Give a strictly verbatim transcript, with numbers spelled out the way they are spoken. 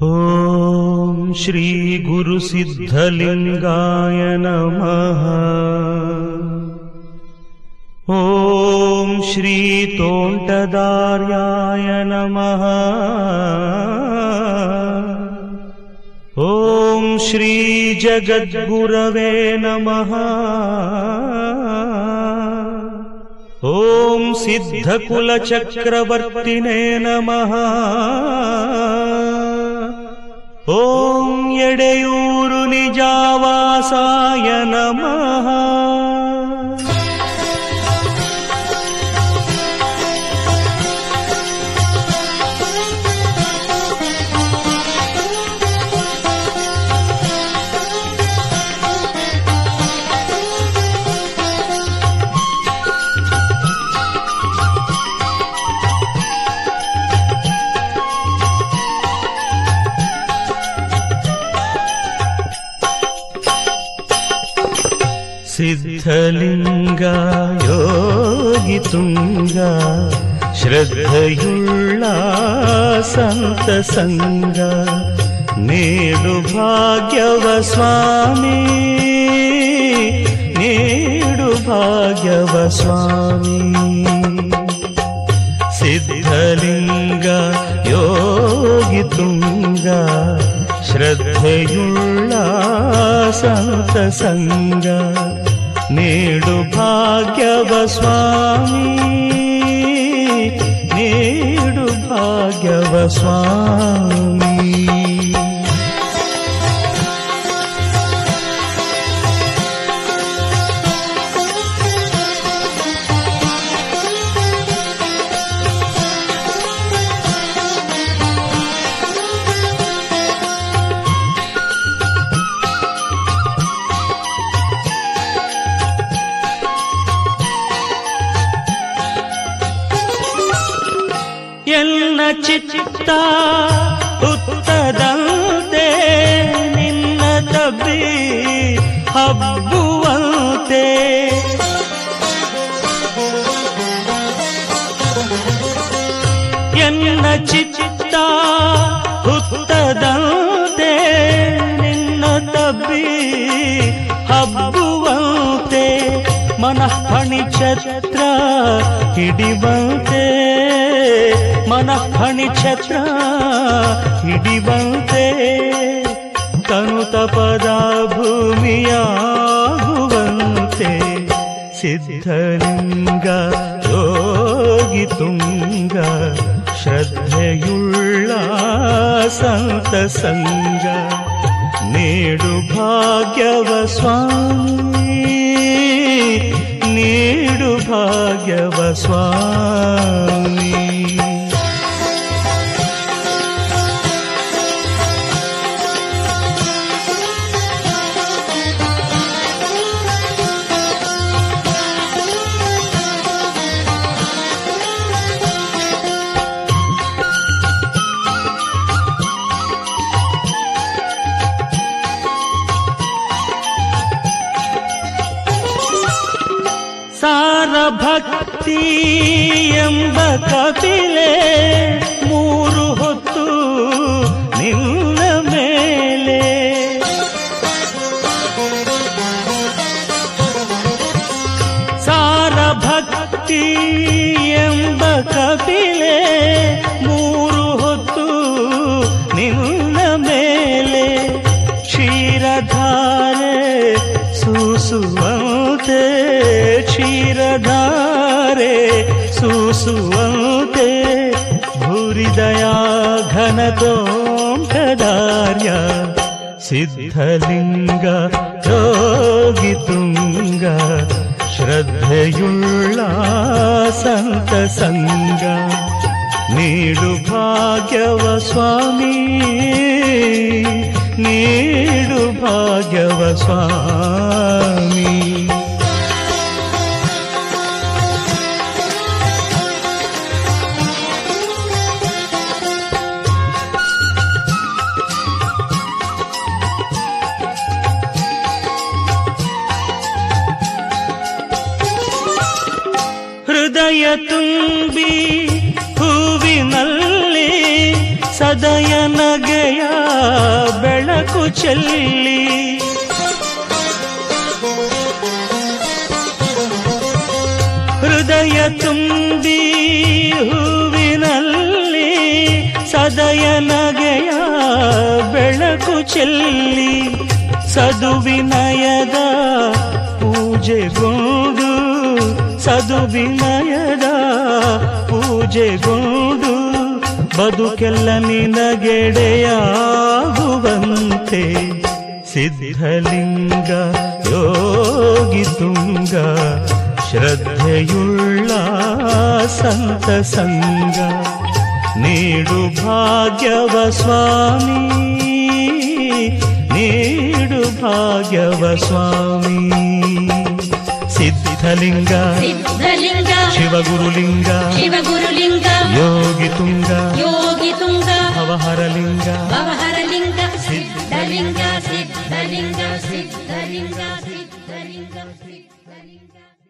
ಓಂ ಶ್ರೀ ಗುರು ಸಿದ್ಧಲಿಂಗಾಯ ನಮಃ. ಓಂ ಶ್ರೀ ತೋಂಟದಾರ್ಯಾಯ ನಮಃ. ಓಂ ಶ್ರೀ ಜಗದ್ಗುರವೇ ನಮಃ. ಓಂ ಸಿದ್ಧಕುಲಚಕ್ರವರ್ತಿನೇ ನಮಃ. ಓಂ ಎಡೆಯೂರು ನಿಜಾವಾಸಾಯ ನಮಃ. ಸಿದ್ಧಲಿಂಗ ಯೋಗಿ ತುಂಗ ಶ್ರದ್ಧೆಯುಳ್ಳ ಸಂತ ಸಂಗ ನೀಡು ಭಾಗ್ಯವ ಸ್ವಾಮಿ, ನೀಡು ಭಾಗ್ಯವ ಸ್ವಾಮಿ. ಸಿದ್ಧಲಿಂಗ ಯೋಗಿ ತುಂಗ ಶ್ರದ್ಧೆಯುಳ್ಳ ಸಂತ ಸಂಗ ನೀಡು ಭಾಗ್ಯವ ಸ್ವಾಮಿ, ನೀಡು ಭಾಗ್ಯವ ಸ್ವಾಮಿ. ಎನ್ನ ಚಿತ್ತ ಹುತ್ತದಂತೆ ನಿನ್ನ ತಬ್ಬಿ ಹಬ್ಬುವಂತೆ, ಎನ್ನ ಚಿತ್ತ ಹುತ್ತದಂತೆ ನಿನ್ನ ತಬ್ಬಿ ಹಬ್ಬುವಂತೆ, ಮನಃ ಫಣಿ ಛತ್ರ ಹಿಡಿವಂತೆ, ಮನಃ ಫಣಿ ಛತ್ರ ಹಿಡಿವಂತೆ, ತನು ತಪದ ಭೂಮಿಯಾಗುವಂತೆ. ಸಿದ್ಧಲಿಂಗ ಯೋಗಿ ತುಂಗ ಶ್ರದ್ಧೆಯುಳ್ಳ ಸಂತ ಸಂಗ ನೀಡು ಭಾಗ್ಯವ ಸ್ವಾಮಿ, ನೀಡು ಭಾಗ್ಯವ ಸ್ವಾಮಿ. ಸಾರ ಭಕ್ತಿ ಎಂಬ ಕಪಿಲೆ ಮೂರು ಹೊತ್ತು ನಿನ್ನ ಮೇಲೆ, ಸಾರ ಭಕ್ತಿ ಎಂಬ ಕಪಿಲೆ ಮೂರು ಹೊತ್ತು ನಿನ್ನ ಮೇಲೆ, ಕ್ಷೀರಧಾರೆ ಸೂಸುವಂತೆ, ಕ್ಷೀರಧಾರೆ ಸೂಸುವಂತೆ, ಭೂರಿದಯಾ ಘನತೋಂಠದಾರ್ಯ. ಸಿದ್ಧಲಿಂಗ ಯೋಗಿ ತುಂಗ ಶ್ರದ್ಧೆಯುಳ್ಳ ಸಂತ ಸಂಗ ನೀಡು ಭಾಗ್ಯವ ಸ್ವಾಮಿ, ನೀಡು ಭಾಗ್ಯವ ಸ್ವಾಮಿ. ಹೃದಯ ತುಂಬಿ ಹೂವಿನಲ್ಲಿ ಸದಾ ಸದಯ ನಗೆಯ ಬೆಳಕು ಚೆಲ್ಲಿ ಹೃದಯ ತುಂಬಿ ಹೂವಿನಲ್ಲಿ ಸದಯ ನಗೆಯ ಬೆಳಕು ಚೆಲ್ಲಿ ಸದುವಿನಯದ ಪೂಜೆಗೊಂಡು ಸದುವಿನಯದ ಪೂಜೆಗೊಂಡು ಬದುಕೆಲ್ಲ ನಿನಗೆಡೆಯಾಗುವಂತೆ ಸಿದ್ಧಲಿಂಗ ಯೋಗಿ ತುಂಗ ಶ್ರದ್ಧೆಯುಳ್ಳ ಸಂತ ಸಂಗ ನೀಡು ಭಾಗ್ಯವ ಸ್ವಾಮಿ ನೀಡು ಭಾಗ್ಯವ ಸ್ವಾಮಿ ಸಿದ್ಧಲಿಂಗ ಸಿದ್ಧಲಿಂಗ ಶಿವಗುರುಲಿಂಗ ಶಿವಗುರುಲಿಂಗ ಯೋಗಿ ತುಂಗ ಯೋಗಿ ತುಂಗ ಭವಹರಲಿಂಗ ಭವಹರಲಿಂಗ ಸಿದ್ಧಲಿಂಗ ಸಿದ್ಧಲಿಂಗ ಸಿದ್ಧಲಿಂಗ ಸಿದ್ಧಲಿಂಗ ಸಿದ್ಧಲಿಂಗ